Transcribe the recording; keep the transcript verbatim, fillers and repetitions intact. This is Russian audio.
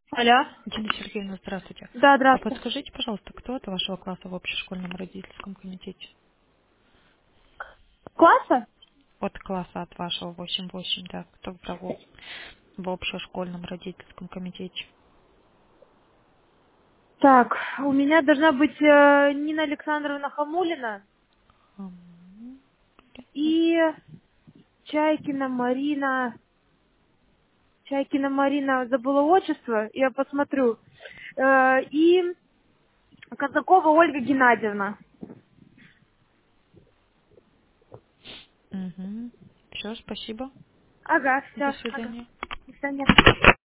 Алло. Дина Сергеевна, здравствуйте. Да, А здравствуйте. подскажите, пожалуйста, кто от вашего класса в общешкольном родительском комитете? Класса? От класса от вашего восемь восемь, да, кто в того- в общешкольном родительском комитете? Так, у меня должна быть э, Нина Александровна Хамулина Ам, и Чайкина Марина. Чайкина Марина, забыла отчество, я посмотрю. Э, и Казакова Ольга Геннадьевна. Угу. Все, спасибо. Ага, До все, ага. свидания. До свидания.